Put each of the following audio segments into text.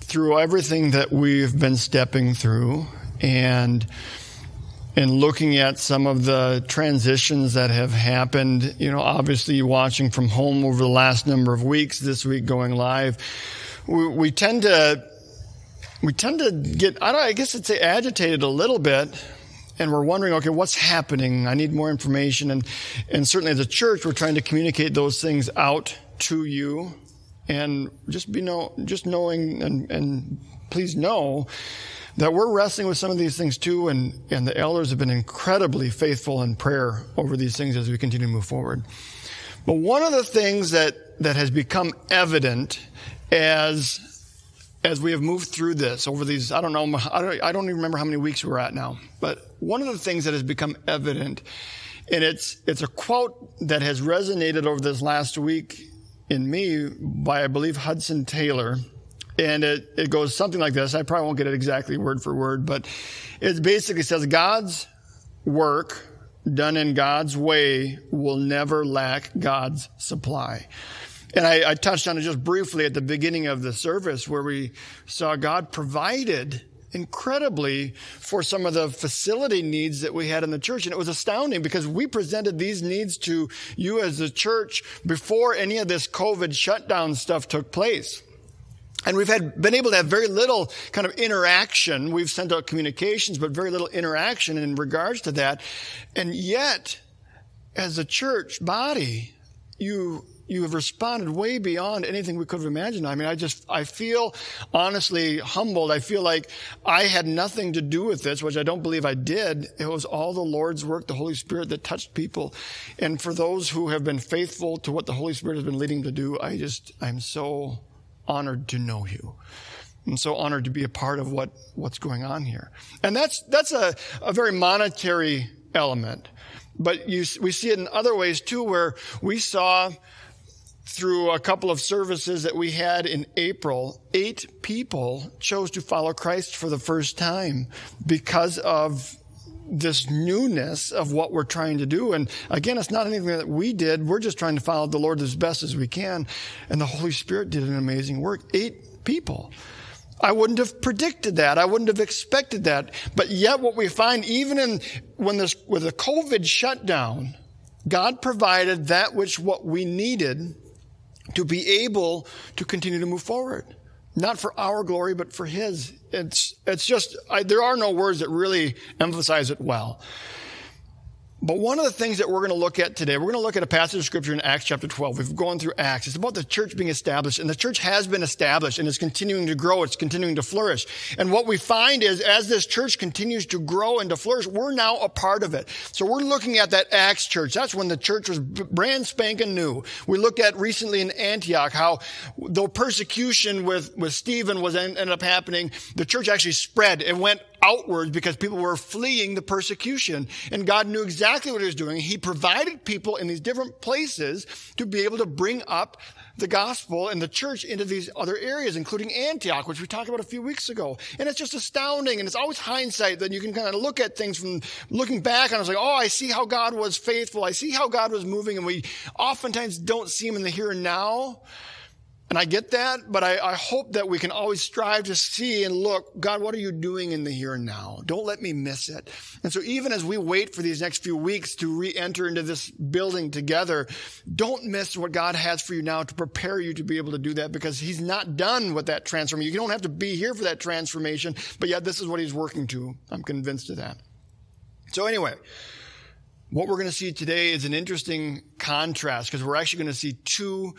through everything that we've been stepping through and looking at some of the transitions that have happened, obviously watching from home over the last number of weeks, this week going live, we tend to get, I guess I'd say agitated a little bit. And we're wondering, okay, what's happening? I need more information. And certainly as a church, we're trying to communicate those things out to you. And just knowing and please know that we're wrestling with some of these things too. And the elders have been incredibly faithful in prayer over these things as we continue to move forward. But one of the things that has become evident as we have moved through this over these, I don't even remember how many weeks we're at now, but one of the things that has become evident, and it's a quote that has resonated over this last week in me by, I believe, Hudson Taylor, and it goes something like this. I probably won't get it exactly word for word, but it basically says, God's work done in God's way will never lack God's supply. And I touched on it just briefly at the beginning of the service where we saw God provided incredibly for some of the facility needs that we had in the church. And it was astounding because we presented these needs to you as a church before any of this COVID shutdown stuff took place. And we've been able to have very little kind of interaction. We've sent out communications, but very little interaction in regards to that. And yet, as a church body, you have responded way beyond anything we could have imagined. I mean, I feel honestly humbled. I feel like I had nothing to do with this, which I don't believe I did. It was all the Lord's work, the Holy Spirit that touched people. And for those who have been faithful to what the Holy Spirit has been leading to do, I'm so honored to know you. I'm so honored to be a part of what's going on here. And that's a very monetary element. But we see it in other ways too, where we saw through a couple of services that we had in April, 8 people chose to follow Christ for the first time because of this newness of what we're trying to do. And again, it's not anything that we did. We're just trying to follow the Lord as best as we can. And the Holy Spirit did an amazing work. 8 people. I wouldn't have predicted that. I wouldn't have expected that. But yet what we find, even with the COVID shutdown, God provided that what we needed to be able to continue to move forward. Not for our glory, but for His. It's just, there are no words that really emphasize it well. But one of the things that we're going to look at today, we're going to look at a passage of Scripture in Acts chapter 12. We've gone through Acts. It's about the church being established. And the church has been established and is continuing to grow. It's continuing to flourish. And what we find is as this church continues to grow and to flourish, we're now a part of it. So we're looking at that Acts church. That's when the church was brand spanking new. We looked at recently in Antioch how though persecution with Stephen ended up happening, the church actually spread. It went outwards because people were fleeing the persecution. And God knew exactly what He was doing. He provided people in these different places to be able to bring up the gospel and the church into these other areas, including Antioch, which we talked about a few weeks ago. And it's just astounding. And it's always hindsight that you can kind of look at things from looking back. And I was like, I see how God was faithful. I see how God was moving. And we oftentimes don't see Him in the here and now. And I get that, but I hope that we can always strive to see and look, God, what are you doing in the here and now? Don't let me miss it. And so even as we wait for these next few weeks to re-enter into this building together, don't miss what God has for you now to prepare you to be able to do that, because He's not done with that transformation. You don't have to be here for that transformation, but yet this is what He's working to. I'm convinced of that. So anyway, what we're going to see today is an interesting contrast, because we're actually going to see 2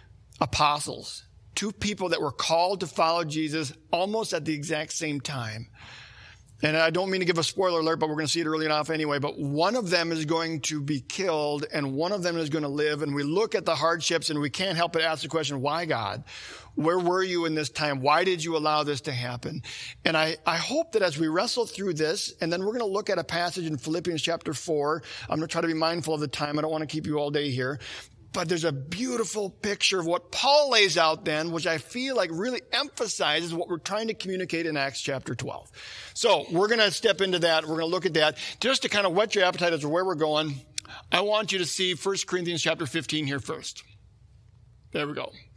apostles, 2 people that were called to follow Jesus almost at the exact same time. And I don't mean to give a spoiler alert, but we're going to see it early enough anyway. But one of them is going to be killed and one of them is going to live. And we look at the hardships and we can't help but ask the question, why, God? Where were you in this time? Why did you allow this to happen? And I hope that as we wrestle through this, and then we're going to look at a passage in Philippians chapter 4. I'm going to try to be mindful of the time. I don't want to keep you all day here. But there's a beautiful picture of what Paul lays out then, which I feel like really emphasizes what we're trying to communicate in Acts chapter 12. So we're going to step into that. We're going to look at that. Just to kind of whet your appetite as to where we're going, I want you to see 1 Corinthians chapter 15 here first. There we go.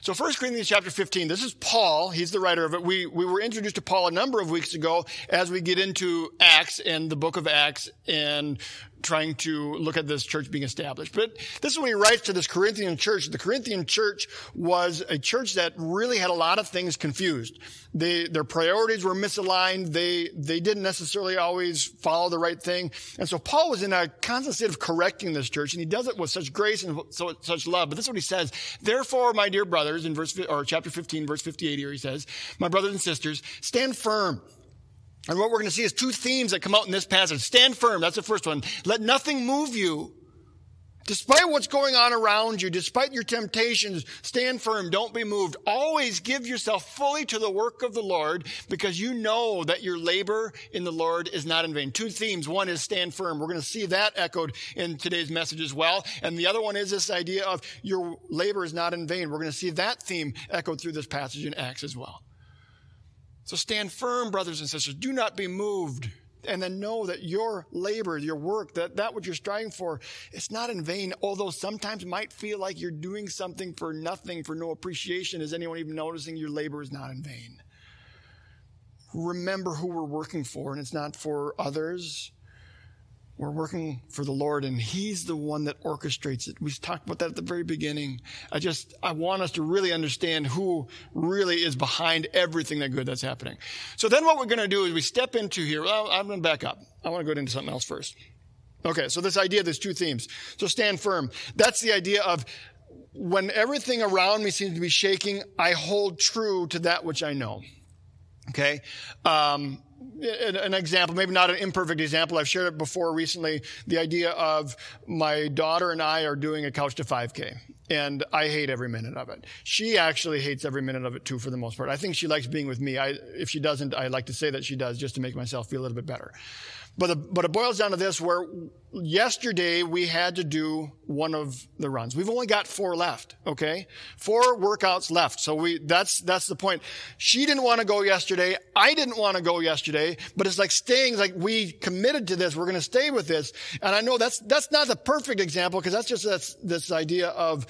So 1 Corinthians chapter 15, this is Paul. He's the writer of it. We were introduced to Paul a number of weeks ago as we get into Acts and the book of Acts and trying to look at this church being established. But this is when he writes to this Corinthian church. The Corinthian church was a church that really had a lot of things confused. Their priorities were misaligned. They didn't necessarily always follow the right thing. And so Paul was in a constant state of correcting this church, and he does it with such grace and such love. But this is what he says. Therefore, my dear brothers, in chapter 15, verse 58 here, he says, my brothers and sisters, stand firm. And what we're going to see is two themes that come out in this passage. Stand firm. That's the first one. Let nothing move you. Despite what's going on around you, despite your temptations, stand firm. Don't be moved. Always give yourself fully to the work of the Lord, because you know that your labor in the Lord is not in vain. Two themes. One is stand firm. We're going to see that echoed in today's message as well. And the other one is this idea of your labor is not in vain. We're going to see that theme echoed through this passage in Acts as well. So stand firm, brothers and sisters. Do not be moved. And then know that your labor, your work, that what you're striving for, it's not in vain. Although sometimes it might feel like you're doing something for nothing, for no appreciation. Is anyone even noticing your labor is not in vain? Remember who we're working for, and it's not for others. We're working for the Lord, and He's the one that orchestrates it. We talked about that at the very beginning. I want us to really understand who really is behind everything that's happening. So then what we're going to do is we step into here. Well, I'm going to back up. I want to go into something else first. Okay, so this idea, there's two themes. So stand firm. That's the idea of when everything around me seems to be shaking, I hold true to that which I know. Okay? An example, maybe not an imperfect example. I've shared it before recently. The idea of my daughter and I are doing a Couch to 5K, and I hate every minute of it. She actually hates every minute of it too, for the most part. I think she likes being with me. If she doesn't, I like to say that she does, just to make myself feel a little bit better. But it boils down to this, where yesterday we had to do one of the runs. We've only got 4 left, okay? 4 workouts left. So that's the point. She didn't want to go yesterday. I didn't want to go yesterday, but it's like we committed to this. We're going to stay with this. And I know that's not the perfect example, because that's just this idea of,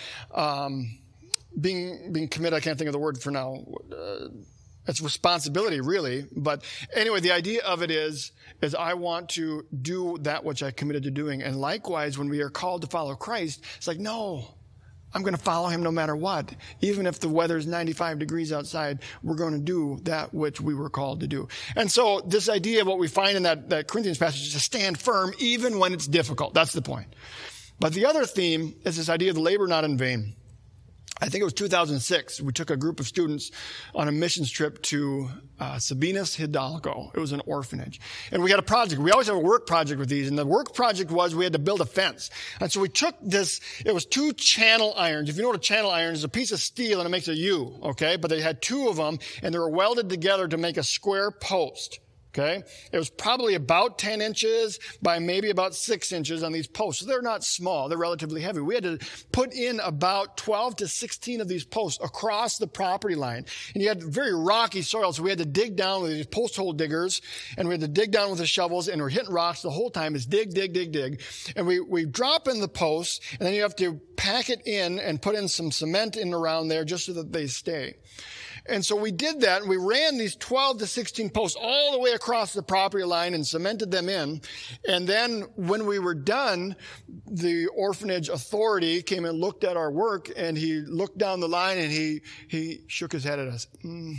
being committed. I can't think of the word for now. It's responsibility, really. But anyway, the idea of it is I want to do that which I committed to doing. And likewise, when we are called to follow Christ, it's like, no, I'm going to follow Him no matter what. Even if the weather is 95 degrees outside, we're going to do that which we were called to do. And so this idea of what we find in that Corinthians passage is to stand firm even when it's difficult. That's the point. But the other theme is this idea of the labor not in vain. I think it was 2006. We took a group of students on a missions trip to Sabinas Hidalgo. It was an orphanage. And we had a project. We always have a work project with these. And the work project was we had to build a fence. And so we took this. It was 2 channel irons. If you know what a channel iron is, a piece of steel and it makes a U, okay? But they had 2 of them, and they were welded together to make a square post. Okay. It was probably about 10 inches by maybe about 6 inches on these posts. So they're not small. They're relatively heavy. We had to put in about 12 to 16 of these posts across the property line. And you had very rocky soil. So we had to dig down with these post hole diggers, and we had to dig down with the shovels, and we're hitting rocks the whole time. It's dig, dig, dig, dig. And we drop in the posts, and then you have to pack it in and put in some cement in around there just so that they stay. And so we did that, and we ran these 12 to 16 posts all the way across the property line and cemented them in. And then when we were done, the orphanage authority came and looked at our work, and he looked down the line, and he shook his head at us.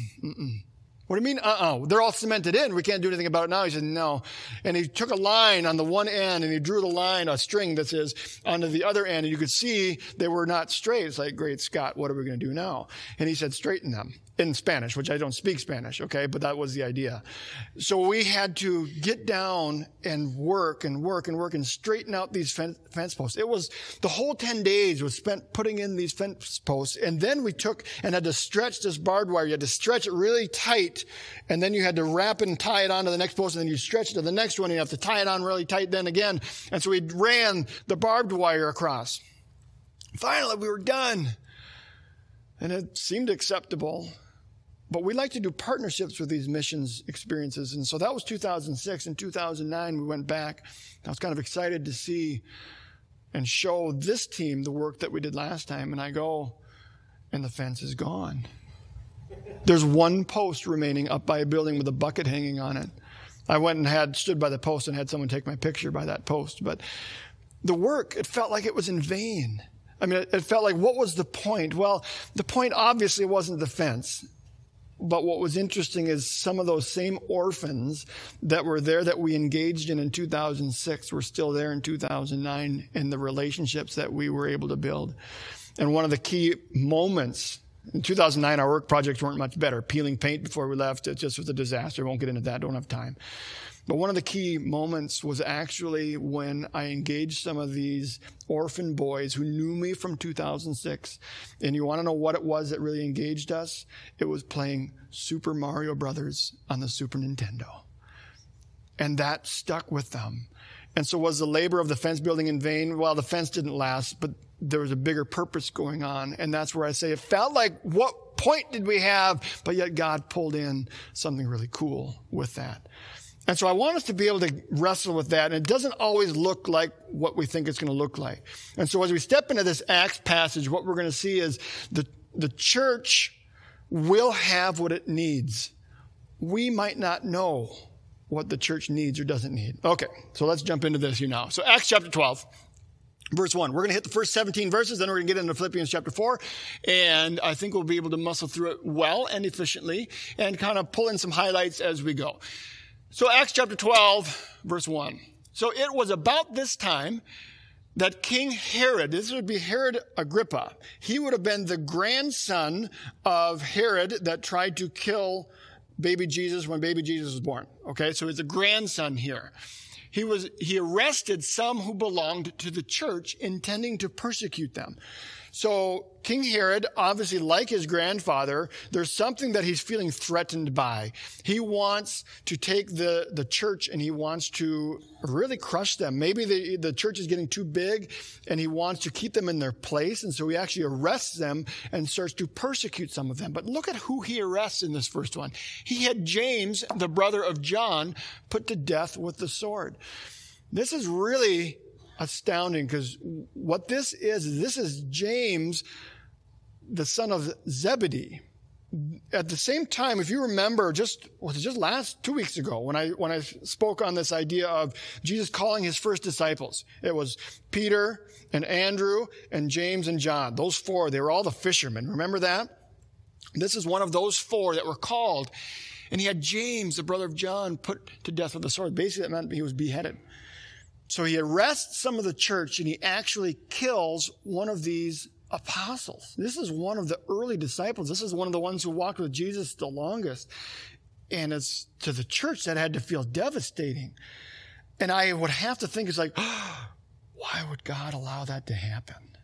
What do you mean? They're all cemented in. We can't do anything about it now. He said, no. And he took a line on the one end, and he drew the line, a string that says, onto the other end, and you could see they were not straight. It's like, great Scott, what are we going to do now? And he said, straighten them. In Spanish, which I don't speak Spanish, okay? But that was the idea. So we had to get down and work and straighten out these fence posts. It was, the whole 10 days was spent putting in these fence posts. And then we took and had to stretch this barbed wire. You had to stretch it really tight, and then you had to wrap it and tie it onto the next post, and then you stretch it to the next one, and you have to tie it on really tight then again. And so we ran the barbed wire across. Finally, we were done. And it seemed acceptable. But we like to do partnerships with these missions experiences. And so that was 2006. In 2009, we went back. I was kind of excited to see and show this team the work that we did last time. And I go, and the fence is gone. There's one post remaining up by a building with a bucket hanging on it. I went and stood by the post and had someone take my picture by that post. But the work, it felt like it was in vain. I mean, it felt like, what was the point? Well, the point obviously wasn't the fence. But what was interesting is some of those same orphans that were there that we engaged in 2006 were still there in 2009 in the relationships that we were able to build. And one of the key moments, in 2009, our work projects weren't much better. Peeling paint before we left, it just was a disaster. I won't get into that. Don't have time. But one of the key moments was actually when I engaged some of these orphan boys who knew me from 2006. And you want to know what it was that really engaged us? It was playing Super Mario Brothers on the Super Nintendo. And that stuck with them. And so was the labor of the fence building in vain? Well, the fence didn't last, but there was a bigger purpose going on. And that's where I say it felt like, what point did we have? But yet God pulled in something really cool with that. And so I want us to be able to wrestle with that. And it doesn't always look like what we think it's going to look like. And so as we step into this Acts passage, what we're going to see is the church will have what it needs. We might not know what the church needs or doesn't need. Okay, so let's jump into this here now. So Acts chapter 12. Verse 1. We're going to hit the first 17 verses, then we're going to get into Philippians chapter 4. And I think we'll be able to muscle through it well and efficiently and kind of pull in some highlights as we go. So Acts chapter 12, verse 1. So it was about this time that King Herod, this would be Herod Agrippa, he would have been the grandson of Herod that tried to kill baby Jesus when baby Jesus was born. Okay, so it's a grandson here. He arrested some who belonged to the church, intending to persecute them. So King Herod, obviously like his grandfather, there's something that he's feeling threatened by. He wants to take the church and he wants to really crush them. Maybe the church is getting too big and he wants to keep them in their place. And so he actually arrests them and starts to persecute some of them. But look at who he arrests in this first one. He had James, the brother of John, put to death with the sword. This is really astounding, because what this is James, the son of Zebedee. At the same time, if you remember, just 2 weeks ago when I spoke on this idea of Jesus calling his first disciples, it was Peter and Andrew and James and John. Those four, they were all the fishermen. Remember that? This is one of those four that were called. And he had James, the brother of John, put to death with a sword. Basically, that meant he was beheaded. So he arrests some of the church and he actually kills one of these apostles. This is one of the early disciples. This is one of the ones who walked with Jesus the longest. And it's to the church that had to feel devastating. And I would have to think, it's like, why would God allow that to happen?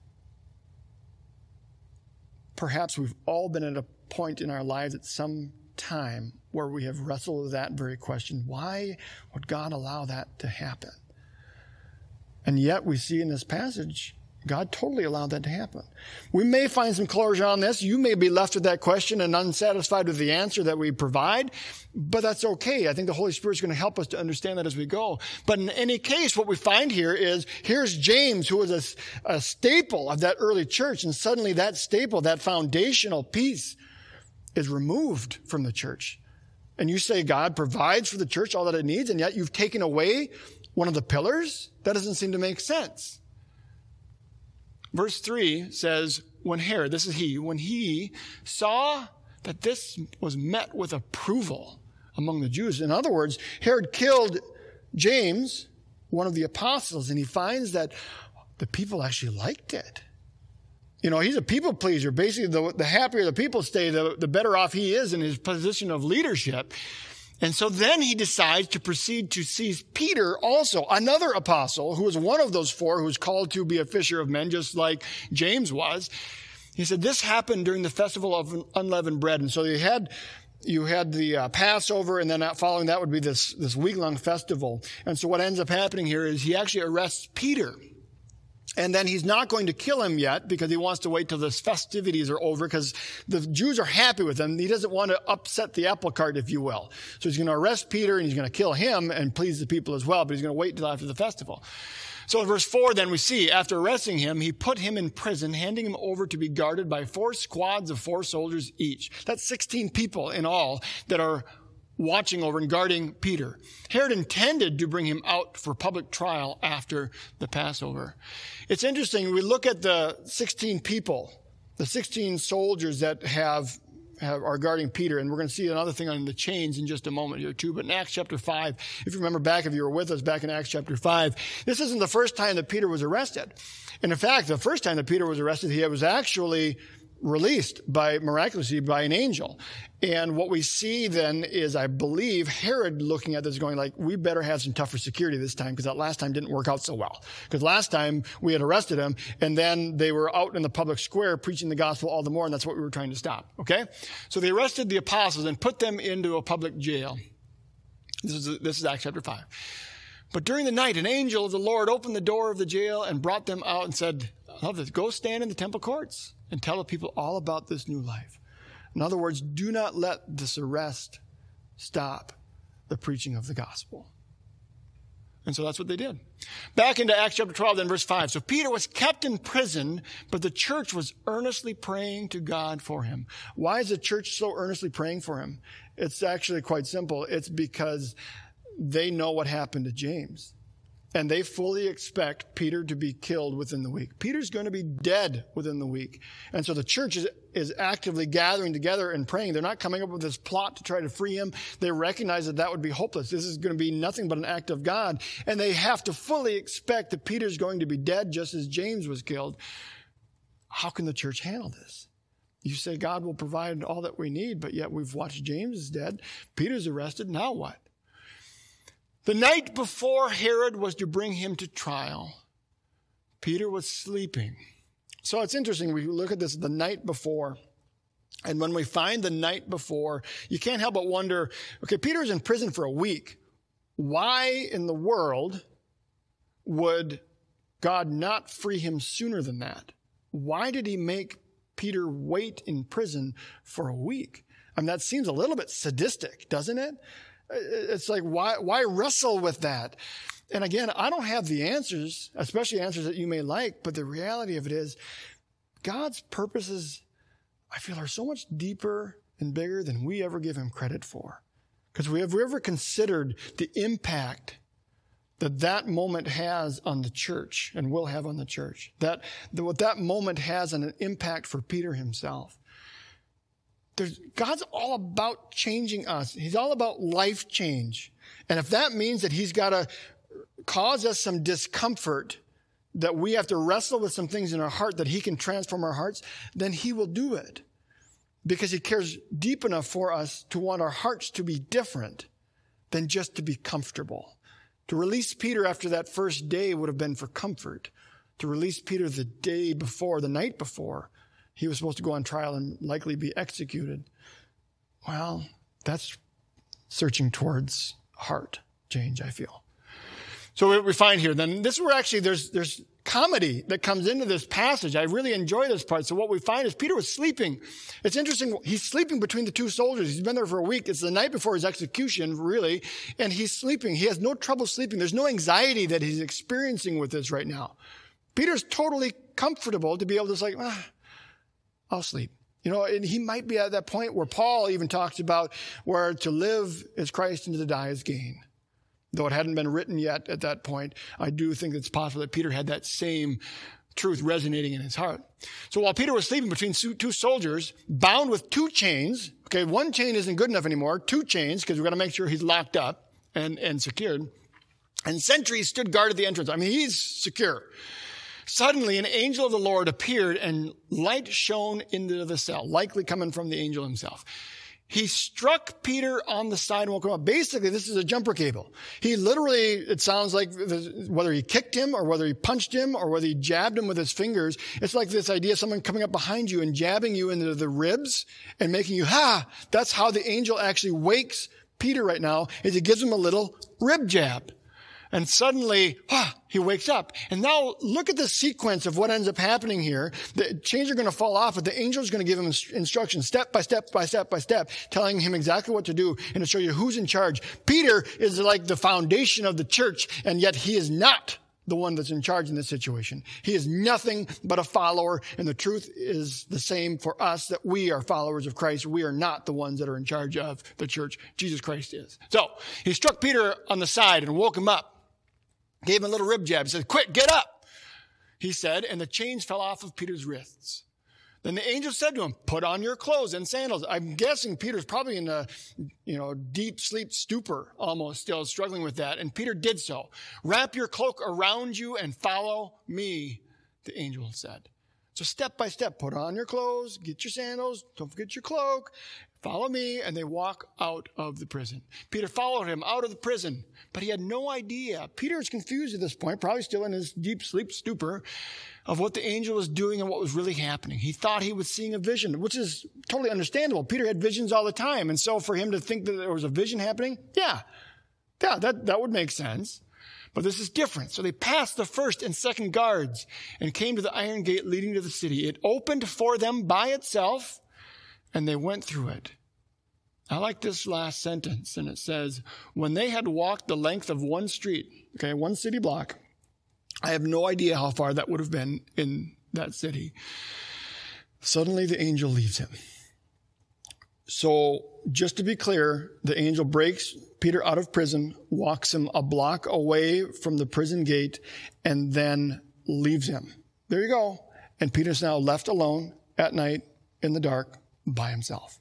Perhaps we've all been at a point in our lives at some time where we have wrestled with that very question. Why would God allow that to happen? And yet we see in this passage, God totally allowed that to happen. We may find some closure on this. You may be left with that question and unsatisfied with the answer that we provide, but that's okay. I think the Holy Spirit is going to help us to understand that as we go. But in any case, what we find here is, here's James, who was a staple of that early church, and suddenly that staple, that foundational piece, is removed from the church. And you say God provides for the church all that it needs, and yet you've taken away one of the pillars? That doesn't seem to make sense. Verse 3 says, when Herod, this is he, when he saw that this was met with approval among the Jews. In other words, Herod killed James, one of the apostles, and he finds that the people actually liked it. You know, he's a people pleaser. Basically, the happier the people stay, the better off he is in his position of leadership. And so then he decides to proceed to seize Peter, also another apostle who was one of those four who was called to be a fisher of men, just like James was. He said this happened during the festival of unleavened bread. And so you had the Passover, and then following that would be this week-long festival. And so what ends up happening here is he actually arrests Peter. And then he's not going to kill him yet because he wants to wait till the festivities are over because the Jews are happy with him. He doesn't want to upset the apple cart, if you will. So he's going to arrest Peter and he's going to kill him and please the people as well, but he's going to wait until after the festival. So in verse 4, then we see, after arresting him, he put him in prison, handing him over to be guarded by 4 squads of 4 soldiers each. That's 16 people in all that are watching over and guarding Peter. Herod intended to bring him out for public trial after the Passover. It's interesting. We look at the 16 people, the 16 soldiers that are guarding Peter, and we're going to see another thing on the chains in just a moment here too. But in Acts chapter 5, if you remember back, if you were with us back in Acts chapter 5, this isn't the first time that Peter was arrested. And in fact, the first time that Peter was arrested, he was actually released miraculously by an angel. And what we see then is, I believe, Herod looking at this going like, we better have some tougher security this time because that last time didn't work out so well. Because last time we had arrested him and then they were out in the public square preaching the gospel all the more, and that's what we were trying to stop. Okay? So they arrested the apostles and put them into a public jail. This is Acts chapter 5. But during the night, an angel of the Lord opened the door of the jail and brought them out and said, I love this, go stand in the temple courts and tell the people all about this new life. In other words, do not let this arrest stop the preaching of the gospel. And so that's what they did. Back into Acts chapter 12, then verse 5. So Peter was kept in prison, but the church was earnestly praying to God for him. Why is the church so earnestly praying for him? It's actually quite simple. It's because they know what happened to James. And they fully expect Peter to be killed within the week. Peter's going to be dead within the week. And so the church is actively gathering together and praying. They're not coming up with this plot to try to free him. They recognize that would be hopeless. This is going to be nothing but an act of God. And they have to fully expect that Peter's going to be dead just as James was killed. How can the church handle this? You say God will provide all that we need, but yet we've watched James is dead. Peter's arrested. Now what? The night before Herod was to bring him to trial, Peter was sleeping. So it's interesting. We look at this the night before. And when we find the night before, you can't help but wonder, okay, Peter's in prison for a week. Why in the world would God not free him sooner than that? Why did he make Peter wait in prison for a week? I mean, that seems a little bit sadistic, doesn't it? It's like, why wrestle with that? And again, I don't have the answers, especially answers that you may like, but the reality of it is God's purposes, I feel, are so much deeper and bigger than we ever give him credit for. Because have we ever considered the impact that moment has on the church and will have on the church? What that moment has on an impact for Peter himself. God's all about changing us. He's all about life change. And if that means that he's got to cause us some discomfort, that we have to wrestle with some things in our heart that he can transform our hearts, then he will do it. Because he cares deep enough for us to want our hearts to be different than just to be comfortable. To release Peter after that first day would have been for comfort. To release Peter the day before, the night before, he was supposed to go on trial and likely be executed. Well, that's searching towards heart change, I feel. So what we find here, then, this is where actually there's comedy that comes into this passage. I really enjoy this part. So what we find is Peter was sleeping. It's interesting. He's sleeping between the 2 soldiers. He's been there for a week. It's the night before his execution, really. And he's sleeping. He has no trouble sleeping. There's no anxiety that he's experiencing with this right now. Peter's totally comfortable to be able to say, I'll sleep. You know, and he might be at that point where Paul even talks about where to live is Christ and to die is gain. Though it hadn't been written yet at that point, I do think it's possible that Peter had that same truth resonating in his heart. So while Peter was sleeping between 2 soldiers, bound with 2 chains, okay, 1 chain isn't good enough anymore, 2 chains, because we've got to make sure he's locked up and secured. And sentries stood guard at the entrance. I mean, he's secure. Suddenly, an angel of the Lord appeared and light shone into the cell, likely coming from the angel himself. He struck Peter on the side and woke him up. Basically, this is a jumper cable. He literally, it sounds like whether he kicked him or whether he punched him or whether he jabbed him with his fingers, it's like this idea of someone coming up behind you and jabbing you into the ribs and making you, That's how the angel actually wakes Peter right now, is he gives him a little rib jab. And suddenly, he wakes up. And now look at the sequence of what ends up happening here. The chains are going to fall off, but the angel is going to give him instructions step by step by step by step, telling him exactly what to do and to show you who's in charge. Peter is like the foundation of the church, and yet he is not the one that's in charge in this situation. He is nothing but a follower, and the truth is the same for us, that we are followers of Christ. We are not the ones that are in charge of the church. Jesus Christ is. So he struck Peter on the side and woke him up. Gave him a little rib jab. He said, quick, get up, he said, and the chains fell off of Peter's wrists. Then the angel said to him, put on your clothes and sandals. I'm guessing Peter's probably in a, deep sleep stupor, almost still struggling with that. And Peter did so. Wrap your cloak around you and follow me, the angel said. So step by step, put on your clothes, get your sandals, don't forget your cloak, follow me, and they walk out of the prison. Peter followed him out of the prison, but he had no idea. Peter is confused at this point, probably still in his deep sleep stupor, of what the angel was doing and what was really happening. He thought he was seeing a vision, which is totally understandable. Peter had visions all the time, and so for him to think that there was a vision happening, that would make sense. But this is different. So they passed the first and second guards and came to the iron gate leading to the city. It opened for them by itself, and they went through it. I like this last sentence, and it says, when they had walked the length of one street, one city block, I have no idea how far that would have been in that city. Suddenly the angel leaves him. So just to be clear, the angel breaks Peter out of prison, walks him a block away from the prison gate, and then leaves him. There you go. And Peter's now left alone at night in the dark by himself.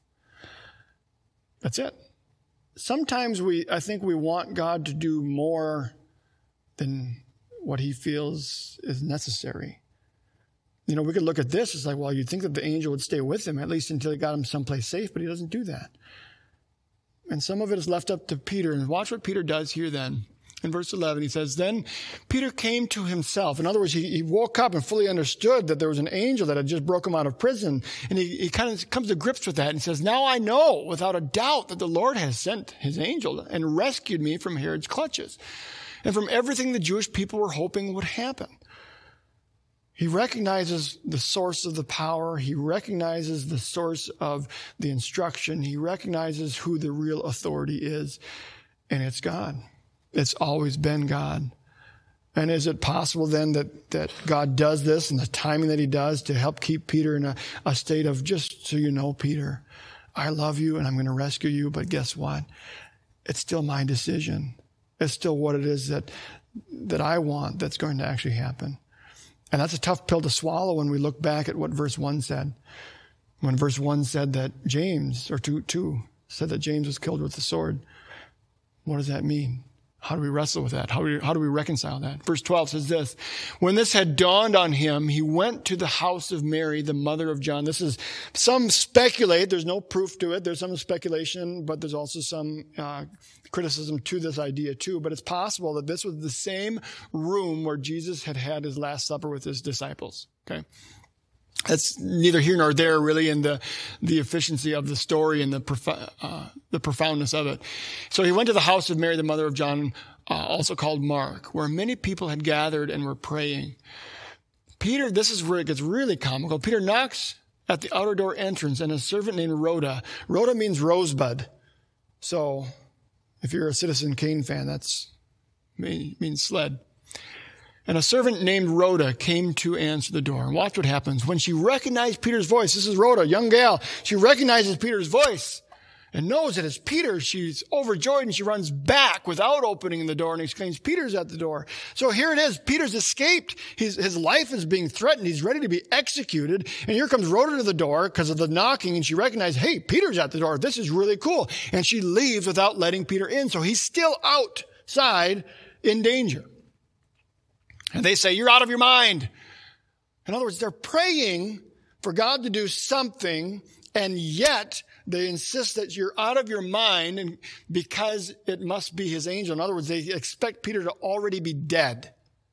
That's it. Sometimes I think we want God to do more than what he feels is necessary. We could look at this. It's like, well, you'd think that the angel would stay with him, at least until he got him someplace safe, but he doesn't do that. And some of it is left up to Peter. And watch what Peter does here then. In verse 11, he says, then Peter came to himself. In other words, he woke up and fully understood that there was an angel that had just broke him out of prison. And he kind of comes to grips with that and says, now I know without a doubt that the Lord has sent his angel and rescued me from Herod's clutches and from everything the Jewish people were hoping would happen. He recognizes the source of the power. He recognizes the source of the instruction. He recognizes who the real authority is, and it's God. It's always been God. And is it possible then that God does this and the timing that he does to help keep Peter in a state of, just so you know, Peter, I love you and I'm going to rescue you, but guess what? It's still my decision. It's still what it is that I want that's going to actually happen. And that's a tough pill to swallow when we look back at what verse 1 said. When verse 1 said that James, or 2 said that James was killed with the sword. What does that mean? How do we wrestle with that? How do we reconcile that? Verse 12 says this, when this had dawned on him, he went to the house of Mary, the mother of John. This is, some speculate, there's no proof to it. There's some speculation, but there's also some criticism to this idea too. But it's possible that this was the same room where Jesus had his Last Supper with his disciples. Okay. That's neither here nor there really in the efficiency of the story and the profoundness of it. So he went to the house of Mary, the mother of John, also called Mark, where many people had gathered and were praying. Peter, this is where it gets really comical. Peter knocks at the outer door entrance, and a servant named Rhoda. Rhoda means rosebud. So if you're a Citizen Kane fan, that's means sled. And a servant named Rhoda came to answer the door. And watch what happens. When she recognized Peter's voice, this is Rhoda, young gal. She recognizes Peter's voice and knows that it's Peter. She's overjoyed and she runs back without opening the door and exclaims, Peter's at the door. So here it is. Peter's escaped. His life is being threatened. He's ready to be executed. And here comes Rhoda to the door because of the knocking. And she recognizes, hey, Peter's at the door. This is really cool. And she leaves without letting Peter in. So he's still outside in danger. And they say, you're out of your mind. In other words, they're praying for God to do something, and yet they insist that you're out of your mind and because it must be his angel. In other words, they expect Peter to already be dead.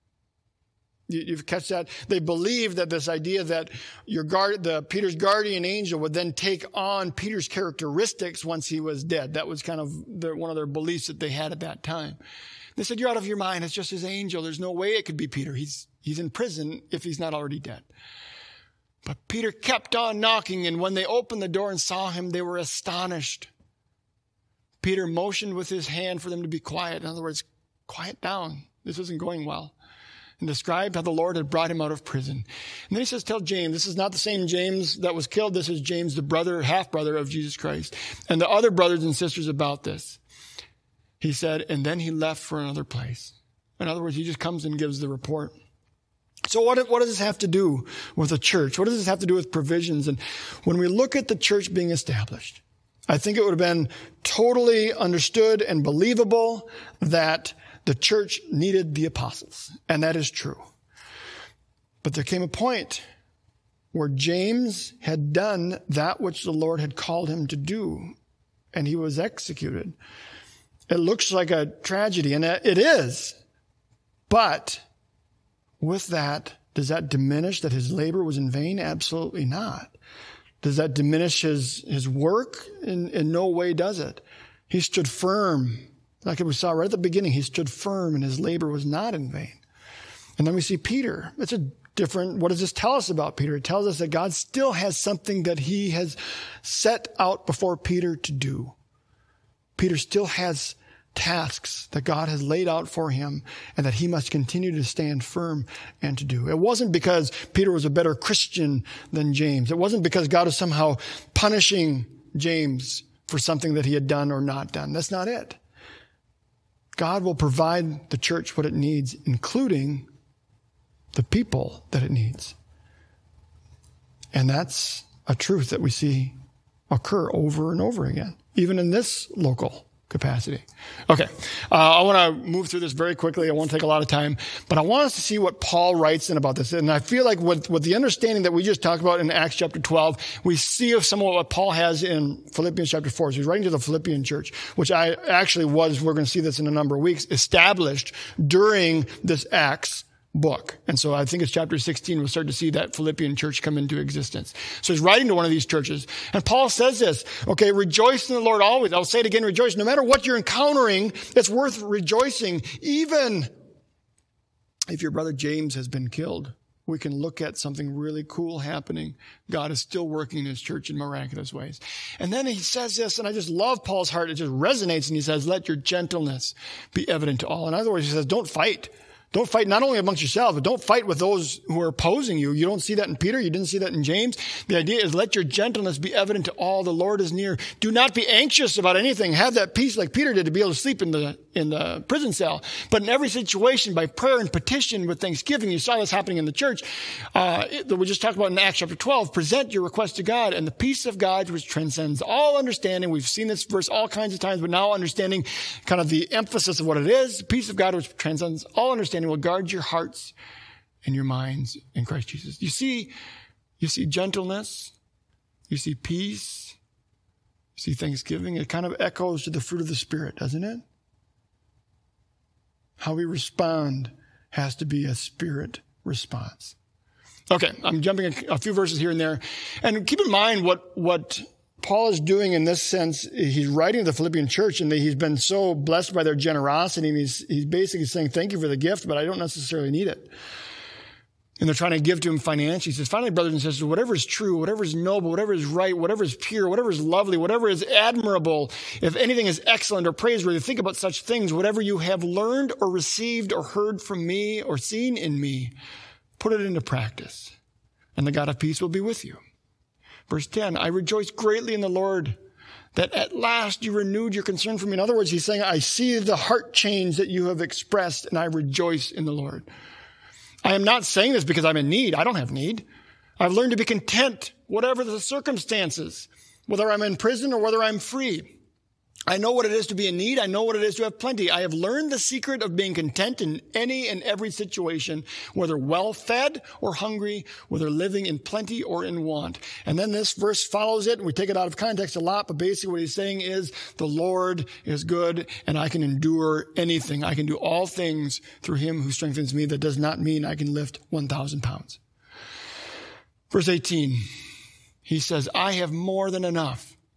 You've catch that? They believe that this idea that Peter's guardian angel would then take on Peter's characteristics once he was dead. That was kind of one of their beliefs that they had at that time. They said, you're out of your mind. It's just his angel. There's no way it could be Peter. He's in prison if he's not already dead. But Peter kept on knocking, and when they opened the door and saw him, they were astonished. Peter motioned with his hand for them to be quiet. In other words, quiet down. This isn't going well. And described how the Lord had brought him out of prison. And then he says, tell James, this is not the same James that was killed. This is James, the brother, half-brother of Jesus Christ. And the other brothers and sisters about this. He said, and then he left for another place. In other words, he just comes and gives the report. So what does this have to do with a church? What does this have to do with provisions? And when we look at the church being established, I think it would have been totally understood and believable that the church needed the apostles. And that is true. But there came a point where James had done that which the Lord had called him to do, and he was executed. It looks like a tragedy, and it is. But with that, does that diminish that his labor was in vain? Absolutely not. Does that diminish his work? In no way does it. He stood firm. Like we saw right at the beginning, he stood firm and his labor was not in vain. And then we see Peter. It's a different, what does this tell us about Peter? It tells us that God still has something that he has set out before Peter to do. Peter still has tasks that God has laid out for him and that he must continue to stand firm and to do. It wasn't because Peter was a better Christian than James. It wasn't because God was somehow punishing James for something that he had done or not done. That's not it. God will provide the church what it needs, including the people that it needs. And that's a truth that we see occur over and over again, even in this local capacity. Okay, I want to move through this very quickly. I won't take a lot of time, but I want us to see what Paul writes in about this. And I feel like with the understanding that we just talked about in Acts chapter 12, we see some of what Paul has in Philippians chapter 4. So he's writing to the Philippian church, which we're going to see this in a number of weeks, established during this Acts book. And so I think it's chapter 16, we'll start to see that Philippian church come into existence. So he's writing to one of these churches. And Paul says this, okay, rejoice in the Lord always. I'll say it again, rejoice. No matter what you're encountering, it's worth rejoicing. Even if your brother James has been killed, we can look at something really cool happening. God is still working in his church in miraculous ways. And then he says this, and I just love Paul's heart. It just resonates. And he says, let your gentleness be evident to all. In other words, he says, don't fight. Don't fight not only amongst yourselves, but don't fight with those who are opposing you. You don't see that in Peter. You didn't see that in James. The idea is let your gentleness be evident to all. The Lord is near. Do not be anxious about anything. Have that peace like Peter did to be able to sleep in the prison cell. But in every situation, by prayer and petition with thanksgiving, you saw this happening in the church that we just talked about in Acts chapter 12. Present your request to God, and the peace of God, which transcends all understanding. We've seen this verse all kinds of times, but now understanding kind of the emphasis of what it is. The peace of God, which transcends all understanding, will guard your hearts and your minds in Christ Jesus. You see gentleness, you see peace, you see thanksgiving. It kind of echoes to the fruit of the Spirit, doesn't it? How we respond has to be a Spirit response. Okay, I'm jumping a few verses here and there. And keep in mind what Paul is doing in this sense. He's writing to the Philippian church, and he's been so blessed by their generosity. And he's basically saying, thank you for the gift, but I don't necessarily need it. And they're trying to give to him financially. He says, finally, brothers and sisters, whatever is true, whatever is noble, whatever is right, whatever is pure, whatever is lovely, whatever is admirable, if anything is excellent or praiseworthy, think about such things. Whatever you have learned or received or heard from me or seen in me, put it into practice, and the God of peace will be with you. Verse 10, I rejoice greatly in the Lord that at last you renewed your concern for me. In other words, he's saying, I see the heart change that you have expressed, and I rejoice in the Lord. I am not saying this because I'm in need. I don't have need. I've learned to be content, whatever the circumstances, whether I'm in prison or whether I'm free. I know what it is to be in need. I know what it is to have plenty. I have learned the secret of being content in any and every situation, whether well-fed or hungry, whether living in plenty or in want. And then this verse follows it, and we take it out of context a lot, but basically what he's saying is, the Lord is good, and I can endure anything. I can do all things through him who strengthens me. That does not mean I can lift 1,000 pounds. Verse 18, he says, I have more than enough.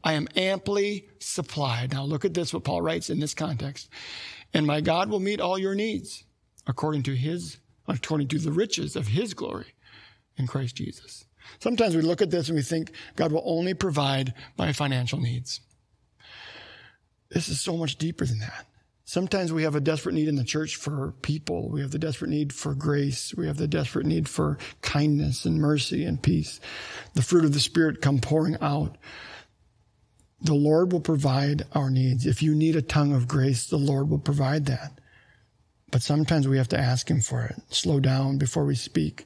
I am amply supplied. Now look at this, what Paul writes in this context. And my God will meet all your needs according to the riches of his glory in Christ Jesus. Sometimes we look at this and we think God will only provide my financial needs. This is so much deeper than that. Sometimes we have a desperate need in the church for people. We have the desperate need for grace. We have the desperate need for kindness and mercy and peace. The fruit of the Spirit come pouring out. The Lord will provide our needs. If you need a tongue of grace, the Lord will provide that. But sometimes we have to ask him for it. Slow down before we speak.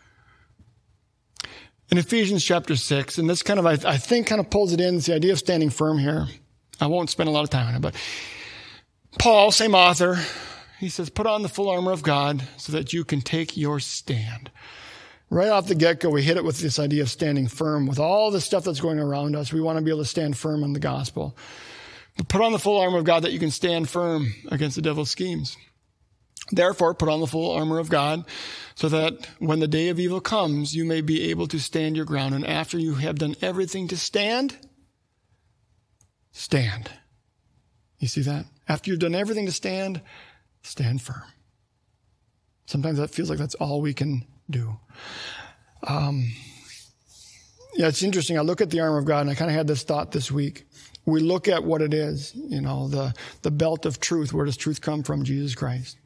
In Ephesians chapter 6, and this kind of, I think, kind of pulls it in. It's the idea of standing firm here. I won't spend a lot of time on it, but Paul, same author, he says, put on the full armor of God so that you can take your stand. Right off the get-go, we hit it with this idea of standing firm. With all the stuff that's going around us, we want to be able to stand firm on the gospel. But put on the full armor of God that you can stand firm against the devil's schemes. Therefore, put on the full armor of God so that when the day of evil comes, you may be able to stand your ground. And after you have done everything to stand, stand. You see that? After you've done everything to stand, stand firm. Sometimes that feels like that's all we can do. It's interesting. I look at the armor of God, and I kind of had this thought this week. We look at what it is, the belt of truth. Where does truth come from? Jesus Christ.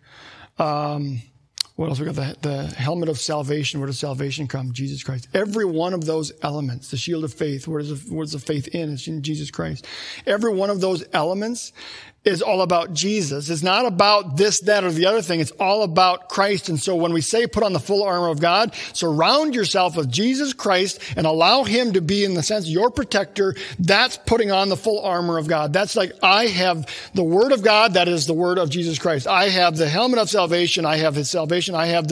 What else? We got the helmet of salvation. Where does salvation come? Jesus Christ. Every one of those elements, the shield of faith, where's the faith in? It's in Jesus Christ. Every one of those elements is all about Jesus. It's not about this, that, or the other thing. It's all about Christ. And so when we say put on the full armor of God, surround yourself with Jesus Christ and allow him to be, in the sense, your protector. That's putting on the full armor of God. That's like, I have the word of God. That is the word of Jesus Christ. I have the helmet of salvation. I have his salvation. I have the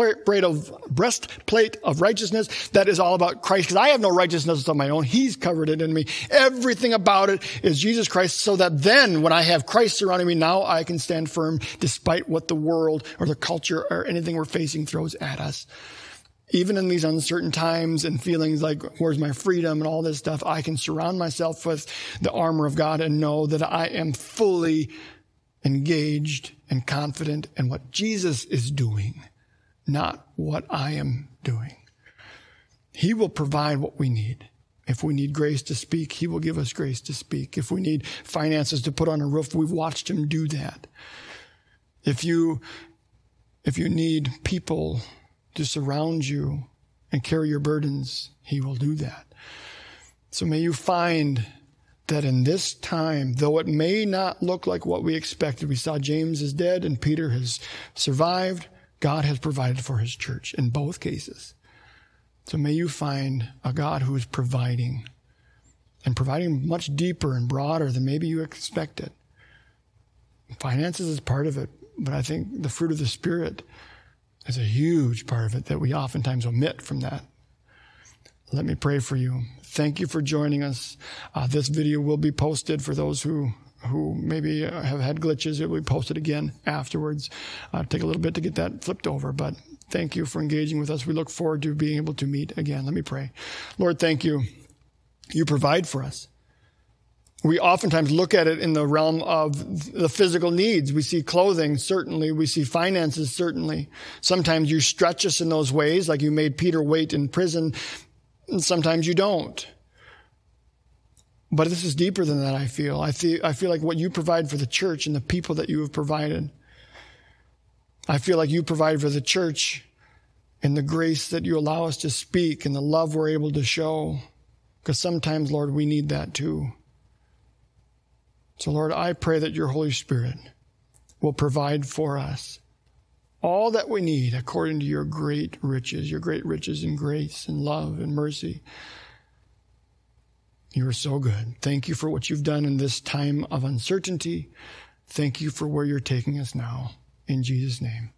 breastplate of righteousness. That is all about Christ, because I have no righteousness of my own. He's covered it in me. Everything about it is Jesus Christ, so that then when I have Christ surrounding me, now I can stand firm despite what the world or the culture or anything we're facing throws at us. Even in these uncertain times and feelings like, where's my freedom and all this stuff, I can surround myself with the armor of God and know that I am fully engaged and confident in what Jesus is doing, not what I am doing. He will provide what we need. If we need grace to speak, he will give us grace to speak. If we need finances to put on a roof, we've watched him do that. If you need people to surround you and carry your burdens, he will do that. So may you find that in this time, though it may not look like what we expected, we saw James is dead and Peter has survived, God has provided for his church in both cases. So may you find a God who is providing, and providing much deeper and broader than maybe you expected. Finances is part of it, but I think the fruit of the Spirit is a huge part of it that we oftentimes omit from that. Let me pray for you. Thank you for joining us. This video will be posted for those who maybe have had glitches. It will be posted again afterwards. Take a little bit to get that flipped over, but thank you for engaging with us. We look forward to being able to meet again. Let me pray. Lord, thank you. You provide for us. We oftentimes look at it in the realm of the physical needs. We see clothing, certainly. We see finances, certainly. Sometimes you stretch us in those ways, like you made Peter wait in prison, and sometimes you don't. But this is deeper than that, I feel. I feel like what you provide for the church and the people that you have provided. I feel like you provide for the church in the grace that you allow us to speak and the love we're able to show. Because sometimes, Lord, we need that too. So, Lord, I pray that your Holy Spirit will provide for us all that we need according to your great riches in grace and love and mercy. You are so good. Thank you for what you've done in this time of uncertainty. Thank you for where you're taking us now. In Jesus' name,